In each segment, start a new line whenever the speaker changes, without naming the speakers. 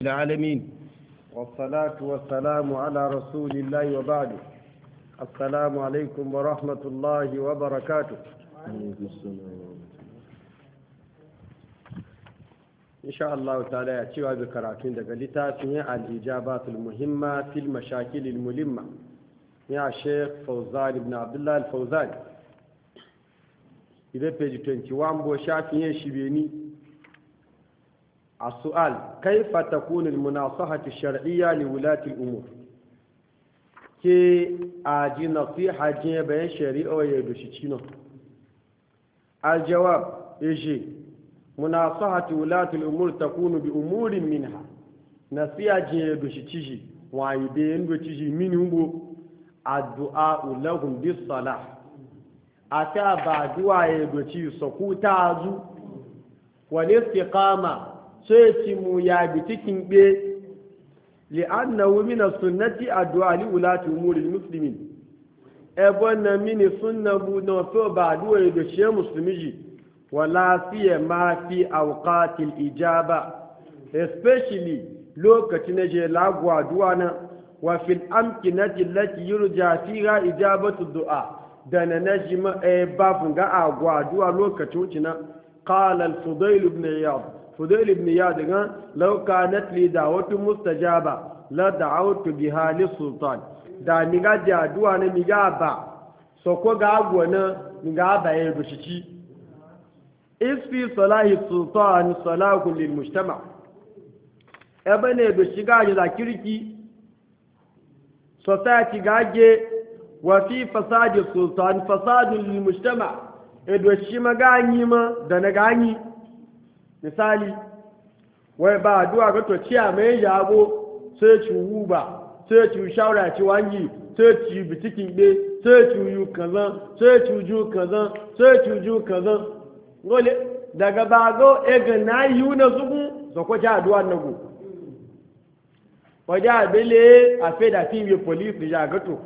العالمين والصلاة والسلام على رسول الله وبعد. السلام عليكم ورحمة الله وبركاته. إن شاء الله تعالى يأتيوا بكراتين دقلتاتين الإجابات المهمة في المشاكل الملمة يا شيخ فوزان بن عبد الله الفوزان. إذا بيجي 21 بوشافين شبيني السؤال: كيف تكون المناصحة الشرعية لولاة الأمور؟ كي أجي نصيحة جي بين شريعة ويدوشيشينو. الجواب: يجي مناصحة ولاة الأمور تكون بأمور منها. نصيحة جي يدوشيشي وعيدين دوشيشي منه الدعاء لهم بالصلاح. أتابع دعاء يدوشي سكوتازو والاستقامة sai mu ya bi cikin be li'annahu min as-sunnati addu'a li ulati umuri muslimin ebona mini sunna bu no so ba duwe do she muslimi wala fiye ma fi awqati al-ijaba, especially lokacin da je lagwa du'a na wa fil amkinati allati yurja fiha ijabatu du'a da na najma ba funga agwa du'a lokacin cina. qala al-fudayl ibn iyad فضيل ابن ياد لو كانت لي دعوة مستجابة لا دعوت بها للسلطان. da mi ga jaduwa na mi ga ba so ko ga gwana mi ga ba ya bushici isfi salahi sultan salahu lil mujtama ebane do shiga da kirki society gaje wa fi fasadi sultan fasadu lil mujtama edo shi magani ma da na gani. Misali, wai ba addu'a ga to ciya mai yabo sai ci wuba sai ci shawara ci wangi sai ci bitikin be sai ci yu kazan sai ci ju kazan sai ci ju kazan gole daga bago e ga na yu na zugu so ko ja addu'a na go waja bele a fe da fi police ja ga to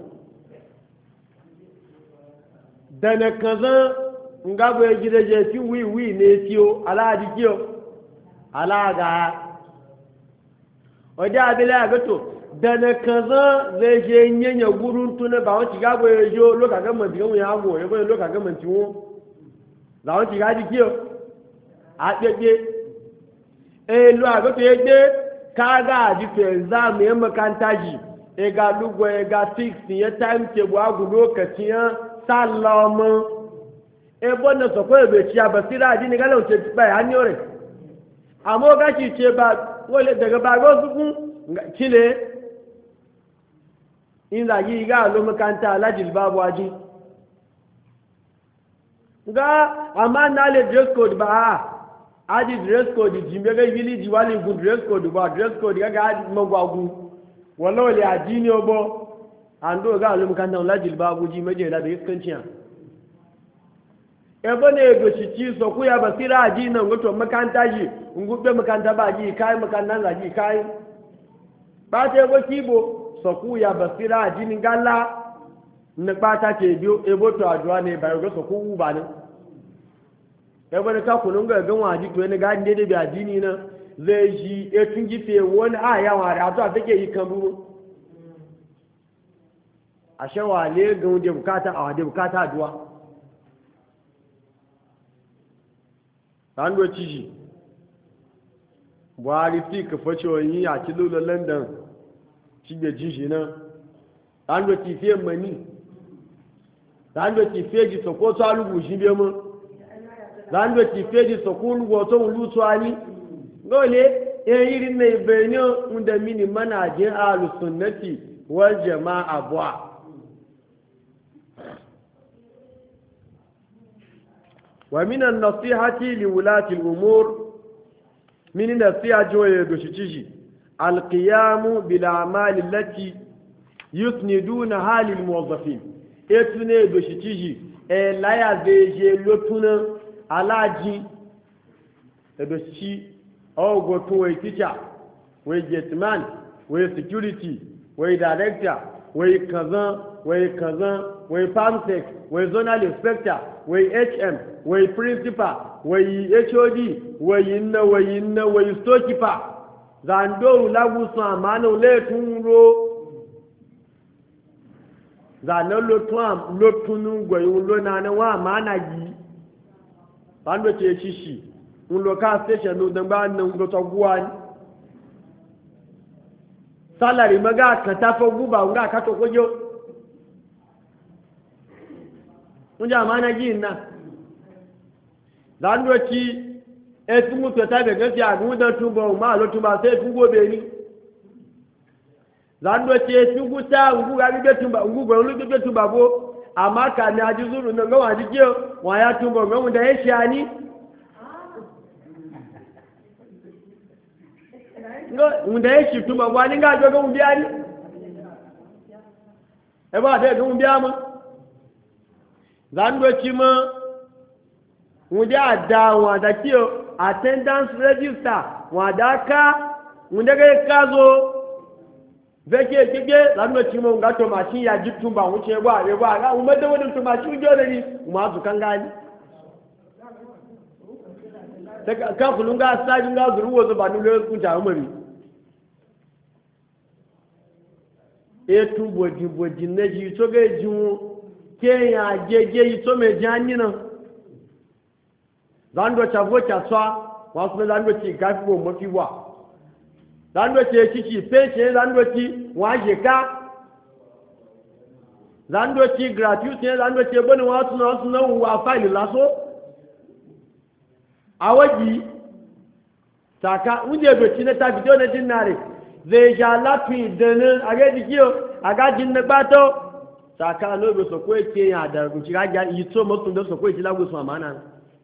dana kazan nga bo gidaje ti wi ne tiyo alaji kiyo alaga oja abila gato dana kaza zai je nyanya gurun tuna ba won tiga bo yo lo ka gaman tiwo ya go yo lo ka gaman tiwo la won tiga di kiyo a pepe lo agato egbe kaga di fe exam e makanta ji e ga lugo e ga fix ye time table agu lokacin ya sallama ebo na sokwe ebe ci abasira adini gala uche ba ya ni ore amo ga ci ce ba wole daga ba go su kile in da yi ga lo makanta alajil babu aji ga amma na le dress code ba aji dress code jimbe ga village wali good dress code ba dress code ga magwagu wallahi adini obo ando ga lo makanta alajil babu ji meje da iskanciya ebe ne goshici so ku ya basira aji nan goto makanta ji ngube makanta ba ji kai makannan la ji kai ba te go kibo so ku ya basira aji ni galla ne pata ke biyo ebo to adwa ne ba go so ku ba ne ebe ne ka kunun ga gan waji to ne ga ndede bi adini na zai ji e tunji fe woni aya wa ra to take yi kan bu ashewa le ga wunde bukata a wade bukata adwa sandwich ji buhari fi ka fashe wani a kilo london cibiyar jinshi nan sandwich fi mani sandwich fi ji sokoto alubu shi biya mu sandwich fi ji sokoto lutu ani dole yan irin na ibenin da mini manajin alusunnati wal jama'a buwa ومن النصيحة لولاة الأمور من النصيحة جوية دوشيشي القيام بالأعمال التي يسندونها للموظفين اتني دوشيشي لا يزيجي لطنا على جي دوشي أو غوتو وي تيشا وي جيتمان وي سيكوريتي وي دايركتور وي كذا وي كذا وي فامسك وي زونال انسبكتور وي HM wai principal wai HOD wai storekeeper zando lagu sun amana le tun ro zano lotunu gwayo lona na wa amana yi bando ce shishi un local station no dan ba nan go to guwa salary maga ka ta fo guba nga ka to kojo unja amana yi na zando ci etu mu to ta be ga fi agun dan tubo ma lo tuba se tu go be ni zando ce tu guta ngu ga bi tumba ngu go lu bi tumba bo amma ka ni ajuzuru nan ga wa jike wa ya tumba ga mu da ya shani ngo mu da ya shi tumba wa ni ga ga mu biya ni e ba da ga mu biya ma zando ci ma mu da da wa da kiyo attendance register wa da ka mu da ga ka zo veke kike lanu chimo ngato machin ya jitumba wuce gwa re gwa ga umade wodin to machin jore ni umazu kangani daga ka kulunga saji nga zuru wozo banu le kunta umari etu boji neji to ge jun ke ya jeje ito me janni na zando chavo cha swa wasu zando chi gafi bo mafi wa zando ce ciki pension zando ci waje ka zando ci gratuity zando ce bani wasu na wa file laso awaji saka unje do ci na ta video na dinare zai ja lafi dana aga dikiyo aga jin na bato saka no be so ko ke ya da ku ci ga yi to mo tun do so ko ci lagu su amana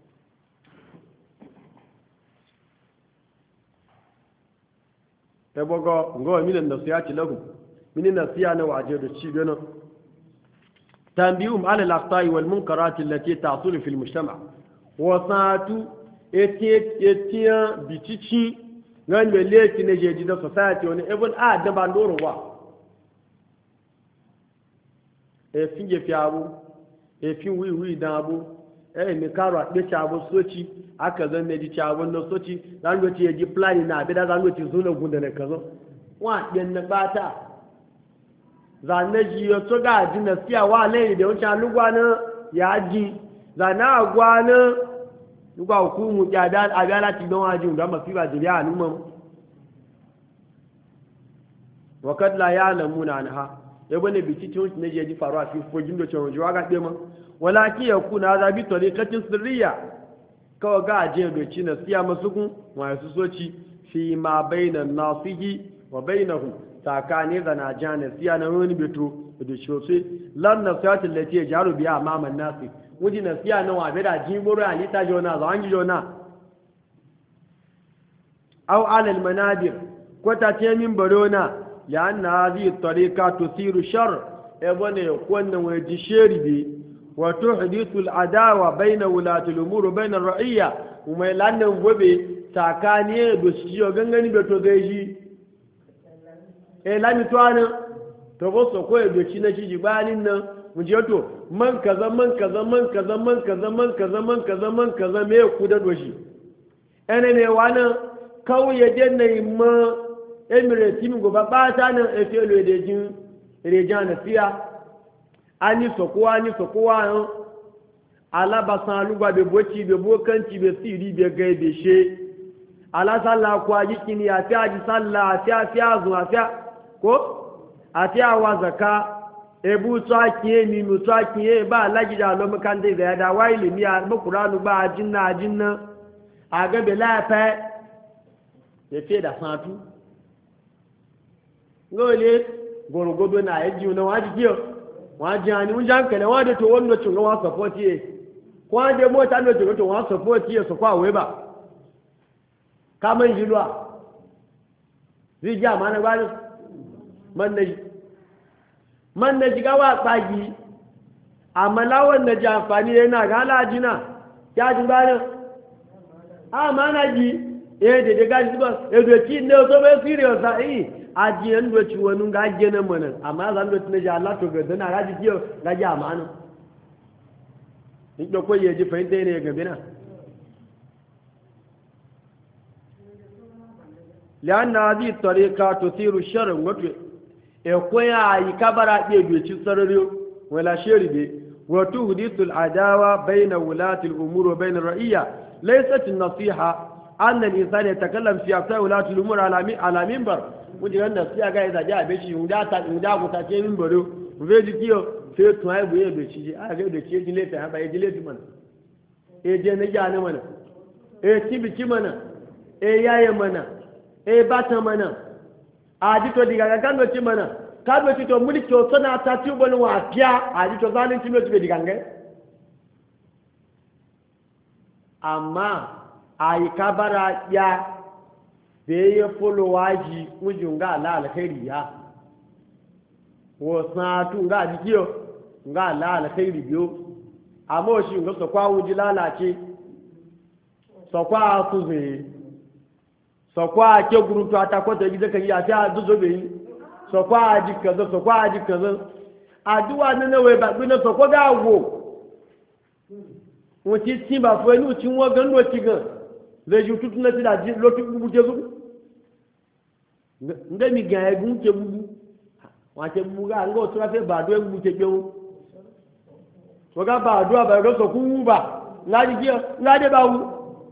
ta bago ngawa minan nasiya ci lahu minin nasiya na waje da ci gano tanbihum ala al-aqta'i wal munkarat allati ta'sul fi al-mujtama wa sa'atu etiya bitici ngan me leki ne jeji da society woni even a da bandoro wa e finge fiabu e fin wi dan abu mi karo a ɗe cabo soci aka zan ne ji cabon na soci zan goci ya ji plani na abida zan goci zuna gunda na kazo wa ɗin na bata zan na ji ya so ga ji na siya wa lai da wancan lugwa na ya ji zan na agwa na lugwa hukumu ya da abiyala ti don waji don mafi ba jiriya a numan wakad la ya lamu na ha ya bane biki tun ne je ji faruwa fi fogin da cewa jiwa ga ɗema walakin ya kuna za bi tariqatin sirriya kawai ga aje doci na siya masukun masu soci fi ma bainan nasihi wa bainahu takane da na jana siya na wani beto da shosai lan nasiyati lati ya jaru biya amaman nasi wuji na siya na wa beda jiboro alita jona za wangi jona aw ala al manadir ko ta ce min barona ya anna hadhihi tariqa tusiru shar e bane ko nan waje sheri bi وتحدث العداوة بين ولاة الأمور وبين الرعية وما يلعن وبي تاكاني بسيجو غنغني بتوغيجي لاني توانا تبصو كوي بيشينا شيجي بالينا مجيوتو من كذا من كذا من كذا من كذا من كذا من كذا من كذا مي كودد وشي أنا نوانا كاو يجينا ما إمريتي مغو باباتانا إفيولو يدجين ريجانا فيها ani sokowa yan alabasan alugba be boci be bokanci be siri be gai be she ala sallah ko aji kini ati aji sallah ati azun ati ko ati awa zaka ebu to akiye mi mu to akiye ba lagida lo makande da da waili mi a qur'anu ba ajinna aga be la fa e fe da santu ngole gorogodo na eji una waji kiyo wajani mun jan kale wade to wanda cin ga wa support ye kwa de mota no cin to wa support ye so kwa we ba kaman jilwa rija mana gwani man na jiga wa tsagi amala wanda ji amfani yana ga alajina ya ji bani amana ji de de gaji ba do ci ne so be serious ajiyan doci wani gaje na mana amma zan doci na ji Allah to ga dana gaji kiyo gaji amana in da koyi ya ji fahimta ne ga bina لأن هذه الطريقة تثير الشر يكون يكبر يدوي سرريو ولا شربي وتحدث العداوة بين ولاة الأمور وبين الرئية. ليست النصيحة أن الإنسان يتكلم في أكثر ولاة الأمور على منبر وجه النصيحة إذا جاء بشي ودا متاكي منبر وفيدي كيو في توي بويه بشي أجا بشي جليت هم بيجليت من إيه نجاني من إيه تبي من إيه ياي من إيه بات من أدي تودي كان بشي من كان بشي تو مولي تو سنا تاتيو بنو أبيا أدي تو زاني تيمو تبي ديكانغ أما أي كبر يا بيه فلواجي وجونغا لا الخير يا وساتو غا ديكيو غا لا الخير بيو أما شي غا سوكوا وجي لا لاشي سوكوا توزي سوكوا كي غروتو اتاكوتا جي زكا يا تا دوزوبي سوكوا اجي كذا سوكوا اجي كذا ادوا ننا وي با بينا سوكوا غا wo wọ́n ti tí bá fún ẹni tí wọ́n gan ló ti gan lẹ́yìn tuntun náà ti dà jí lọ́tí gbogbo jẹ́ gbogbo ndẹ́mi gan ẹ̀gún tẹ gbogbo wọ́n àti gbogbo gá ńgọ́ tó ráfẹ́ bàdó ẹgbogbo tẹ gbé wọn wọ́n ká bàdó àbàdó sọ fún wúbà ńláàdì kí ńláàdì bá wú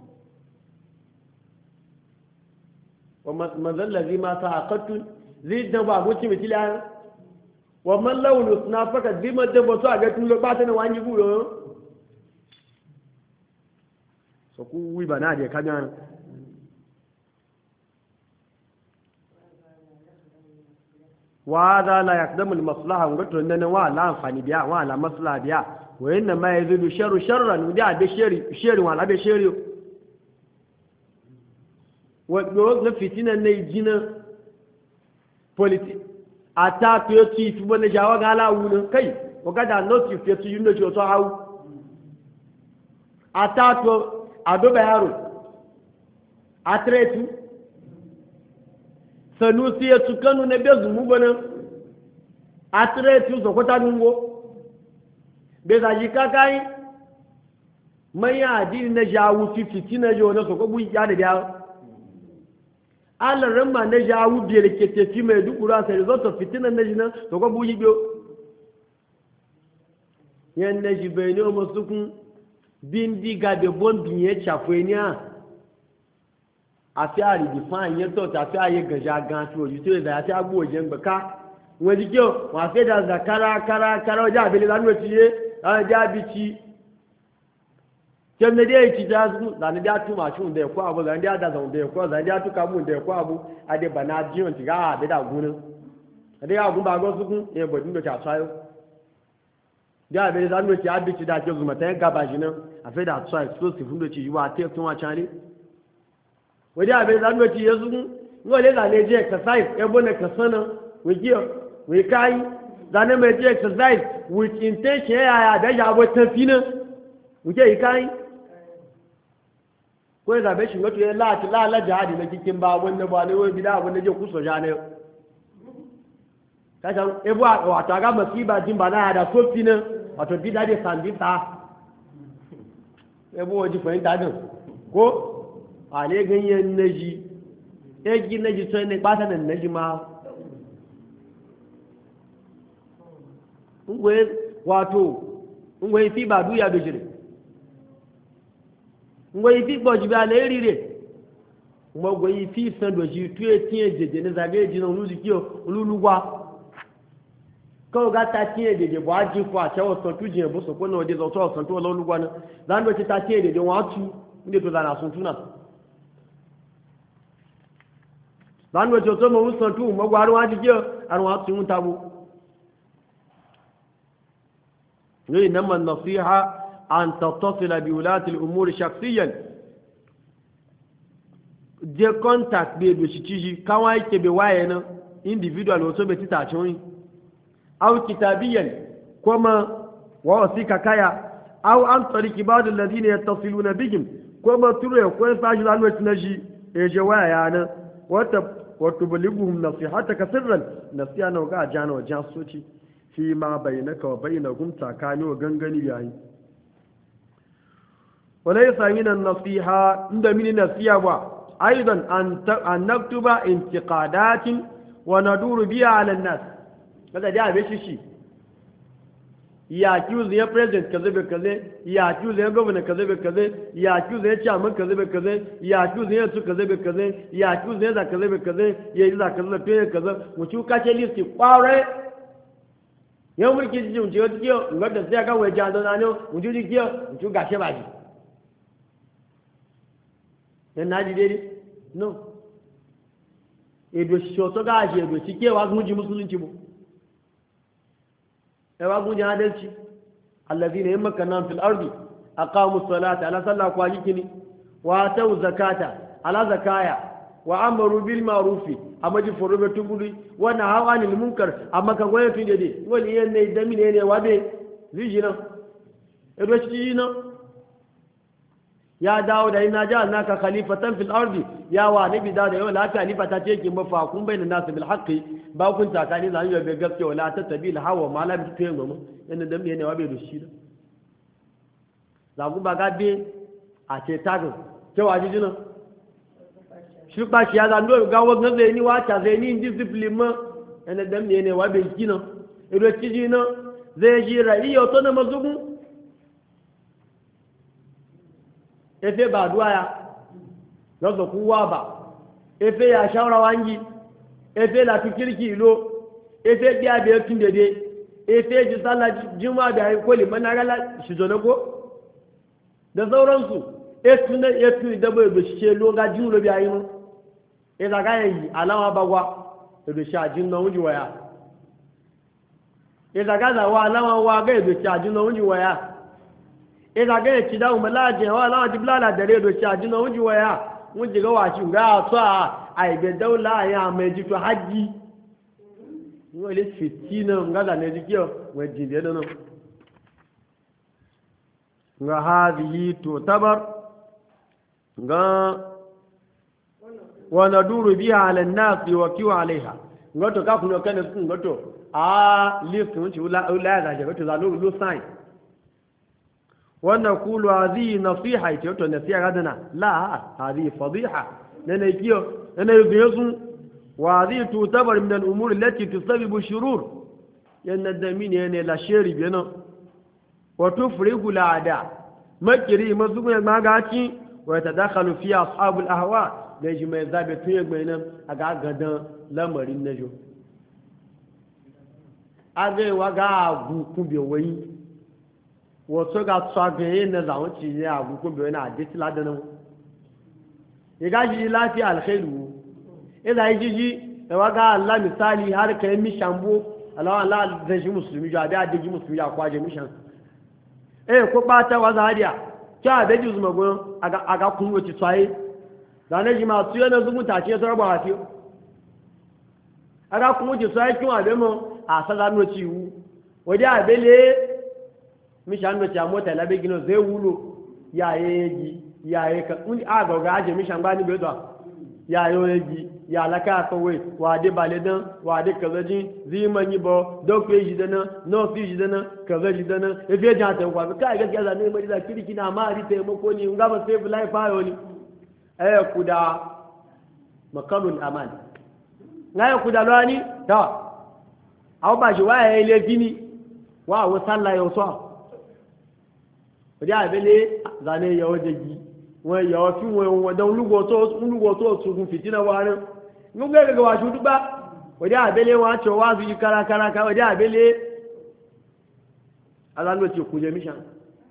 wọ́n mọ̀lẹ́lẹ́rí máa ta àkọ́tù rí dánwò àgbótí mi sílẹ̀ ara wọ́n mọ́ lẹ́wọ̀n lòsùn náà fọ́kà bí mọ́ dẹ́bọ̀ tó àgẹ́tù ló bá tẹ́lẹ̀ wọ́n á yí bú yọ ku wi ba na je kagan wa za la yaqdamu al maslaha ngato nan wa la amfani biya wa la maslaha biya wa inna ma yazidu sharru sharran da be sheri wa la be sheri wa do na fitina ne jina politi ata to ti fi bone jawa ga la wu kai o ga da no ti fi tu yuno ti o to hawo ata to adoba yaro atretu sanusi ya tukanu na bezu mu bana atretu sokota nungo beza jikakai maya adini na jawu 50 na jo na soko bu ya da ya Allah ramma na jawu biyar ke tafi mai dukura sai result of fitina na jina soko bu yibo yan na jibe ne o musukun bindiga de bombin ya chafwe ni a afi a redefine yẹn tọ́ tàfi àyè gànjà gan tí òjú tó ìdá àti agbó òjẹ́ ń gbẹ̀ ká wọ́n ti kí o wọ́n àfẹ́ dàzà kára ọjà àbẹ̀lẹ̀ lánàá ti yé láwọn ẹ̀dẹ́ àbíkí kẹ́mìnẹ́dẹ́ èkì tí a sùn lànàdẹ́ àtúmọ̀ àṣùn dẹ̀ kọ́ àbọ̀ lànàdẹ́ àdàzà dẹ̀ kọ́ lànàdẹ́ àtúkàmù dẹ̀ kọ́ àbọ̀ adébànà àdíyàn ti ká àbẹ́dàgún náà àdéhàgún bá gọ́ sókún ẹ̀ bọ̀ nínú ìjà sáyọ́ bí àbẹ̀lẹ̀ lánàá ti àbíkí dá jẹ́ zùmọ̀tẹ́ gàbàjì náà àfẹ́ dà sọ explosive fún lóṣì yíwá àti ẹ̀tún wọn chanlé wọ́n àbẹ̀lẹ̀ lánàá ti yẹ sókún wọ́n lè lànà ẹ̀jẹ̀ exercise ẹ̀bọ́n ẹ̀kẹsán náà wọ́n káyí lànà ẹ̀jẹ̀ exercise with intention ẹ̀ àbẹ̀yà àbọ̀ tán fi náà wọ́n jẹ́ ìkáyí ko ya zabe shi wato ya la jihadi na cikin ba wanda ba ne wai bida wanda je kuso ja ne kaga ebu wato ga masiba jin ba na da sofi ne wato bida de sandita ebu waji fahimta din ko ale ganyen naji egi naji sai ne ba ta nan naji ma ngwe wato ngwe fi ba duya do jire ngwe fi boji ba le rire mo gwe fi san do ji tu etin jeje ne zage ji na ulu kio ulu wa ko ga ta tin jeje bo aji ko ache o so tu je bo so ko no de so so to lo ulu wa na dan do ti ta tin jeje wa tu inde to na sun tuna dan do to mo so tu mo gwa ru wa ji kio arun wa tu ta bu ni namma nasiha أن تتصل بولاة الأمور شخصيا دي كونتاكت بيدو شيشي كواي كبواينا individual وصو بتتاشوني أو كتابيا كما ووسيكا كايا أو عن طريق بعض الذين يتصلون بهم كما تروي كوين فاجل عن وتنجي إجوايانا وتبلغهم نصيحتك سرا نصيحنا وقع جانا وجان صوتي فيما بينك وبينهم تاكاني وغنغني يعني وليس من النصيحة عند من النصيحة أيضا أن نكتب انتقادات وندور بها على الناس. هذا جاء بشيشي ya accuse ya president kaze be kaze ya accuse ya governor kaze be kaze ya accuse ya chairman kaze be kaze ya accuse ya su kaze be kaze ya accuse ya kaze be kaze ya yi za kaze be kaze mu ci ka ce list kware ya mulki ji mu ji ji ngada sai ga waje da nano mu ji ji mu ci ga she ba ji dan naji dai no edo shoto ga je edo ci ke wa mu ji musulunci mu yawa gun adalci allazina yamkana fil ardi aqamu salata ala salla kwajikini wa atau zakata ala zakaya wa amaru bil ma'ruf amma ji forobe tuguri wa nahawa anil munkar amma ka goye tun dede wani yanne da mine ne wabe zijina edo na ya dawo da ina ja naka khalifatan fil ardi ya wa nabi da yau la khalifata ce kin mafa kun bayna nasu bil haqqi ba kun takani zan yi gaskiya wala tattabil hawa ma la bi tuyen mu yana da me ne wa bai da shi da za ku ba gabe a ce tago ke wa jijina shi ba shi ya zan do ga wannan zai ni wa ta zai ni discipline ma yana da me ne wa bai kina ido kijina zai ji ra'iyo to na mazugu efe ba duwa ya lọ́sọ̀ kú wá bà efe ya ṣáwọ́ra wá ń yí efe láti kíríkì ìlò efe bí abẹ́ tún dédé efe ji sálà jímọ̀ da ya koli managala ṣìzọ́nàkó da sauransu etu idabo ebe ṣe ló ga jíun lóbi ayé mú ìzàká yìí aláwọ̀ bagwa ebe ṣe àjín náà ń jù wáyà ìzàká zàwọ̀ aláwọ̀ wa ga ebe ṣe àjín náà ń jù wáyà ìzàká yìí ti dáhùn mọ́láàjẹ̀ wọ́n aláwọ̀ ti bílá dẹ̀rẹ́ ebe ṣe àjín náà ń jù wáyà wọ́n jẹ́ wà sí ìgbà àtọ́ àìgbẹ̀dẹ́wòlá àyà àmọ́ ẹjú tó hajjí wọ́n lè fìtí náà ngádà ní ẹjú kí ọ wọ́n jìnlẹ̀ náà nga hadhihi tutabar nga wa naduru biha ala an-nas wa kiwa alaiha ngoto ka kuno kana sun ngoto list mun ci ula da je ngoto za lu sign ونقول هذه نصيحة يتوتو نصيحة غدنا لا هذه فضيحة لأن يكيو أنا يغيظ وهذه تعتبر من الأمور التي تسبب الشرور لأن الدمين يعني لا شيري بينا وتفرق الأعداء مكري مزوج ما قاتي ويتدخل فيها أصحاب الأهواء ليجي ما يذهب فيه بينهم أقعد غدا لمر النجو أغي وقع كوبيوي wato ga tsagaye na zawon ci ya gukun bai na hadisi ladanin ya gashi lafiya alkhairu ila yi jiji da waga Allah misali har kai mishan alawa Allah zai shi musulmi ja da adiji musulmi ya kwaje mishan ko bata wa zariya kya da ji zuma gon aga kun wuce tsaye da na ji ma tuyo na zumunta ce ta ba hafi aga kun wuce tsaye kin wa bemo a saga no ciwu wadi abele mishan da ta mota labe gino zai wulo yaye ka kun aga ga aje mishan ba ni be do yayo yaji ya laka kawai wa de baledan wa de kazaji ziman yi bo dokwe ji dana no fi ji dana kazaji dana e fe ja ta kwa ka ga ga ne mai da kirki na ma ri taimako ni ngaba save life ayo ni kuda makarul aman ngaya kuda lani ta au ba ji wa ile gini wa sallah yo so ọdí àbẹ́lé zane yọ jẹjì wọn yọ fí wọn wọ̀dán olúgbọ̀ tó ṣùgbùn fìtínà wà rẹ̀ gbogbo ẹgbẹ̀gbẹ̀ wà ṣùgbùn bá ọdí àbẹ́lé wọn àṣọ wá sí kárakára ọdí àbẹ́lé alálòtí òkú jẹ míṣàn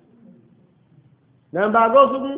nàmbà gọ́sùgbùn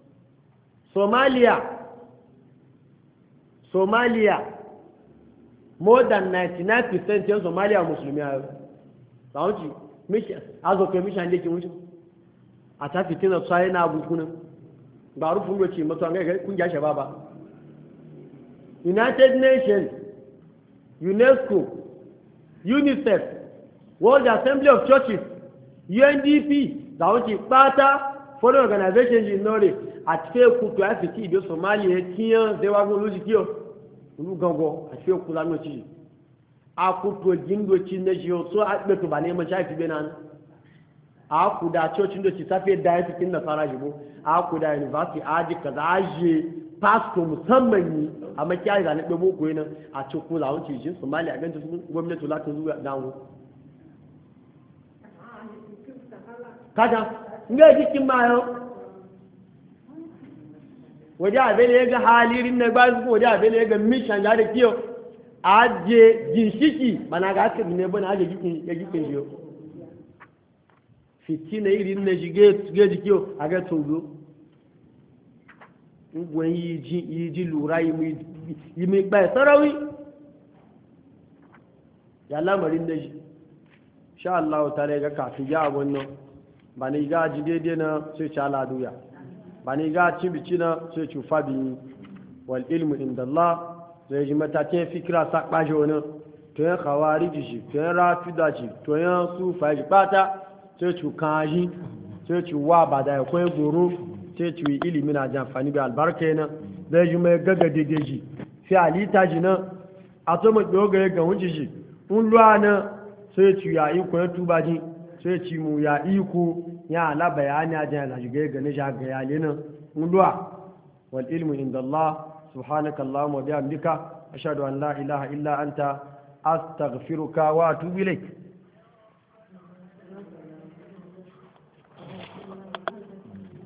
Somalia more than 99% yan Somalia musulmi a yau azọ̀kẹ́ míṣàn lè kí wọ́n a ta fitina tsaye na abubuwan ba rufin roce masu an gaiga kungiya shaba ba United Nations, UNESCO, UNICEF, World Assembly of Churches, UNDP da wuce bata foreign organizations in Norway a cikin kuku ya fi ibe Somalia kiyan zai wagon luji kiyo gango a cikin kula noci a kuto jindoci na jiyo so a ɓeto ba neman shafi benin a kuda cocin da ci safe da ya cikin da fara jibo a kuda university a ji kaza aje pasco musamman yi a makiyayi da na ɗaya boko yana a cikin lawon cijin somali a ganta sun gwamnati latin zuwa dawo kaja nga jikin mayo waje abin ya ga halirin na ba su waje abin ya ga mission da kiyo aje ginshiki mana ga aka ne bana aje gikin jiyo fitina irin na jige jikiyo a ga togo ngwen yi ji lura yi mai bai sarawi ya lamarin da shi sha Allah ta ga kafin ya wannan ba ni ga ji daidai na sai ci ala duya ba ni ga ci bici na sai ci fabi wal ilmu inda Allah zai ji matakin fikira sa ɓaje wani to yan kawari ji to yan rafida ji to yan sufa ji bata sai ci kaji sai ci wa ba da ya kwaye goro sai ci ilimi na ji amfani da albarka yana zai ji mai gaga daidai ji sai alita ji na a to mai dogaye ga wuce ji un luwa na sai ci ya iko ya tuba ji sai ci mu ya iko ya ala bayani a jihar lajigai ga na shaga ya lena un luwa wal ilmu inda Allah subhanaka Allahumma wa bihamdika ashhadu an la ilaha illa anta astaghfiruka wa atubu ilaik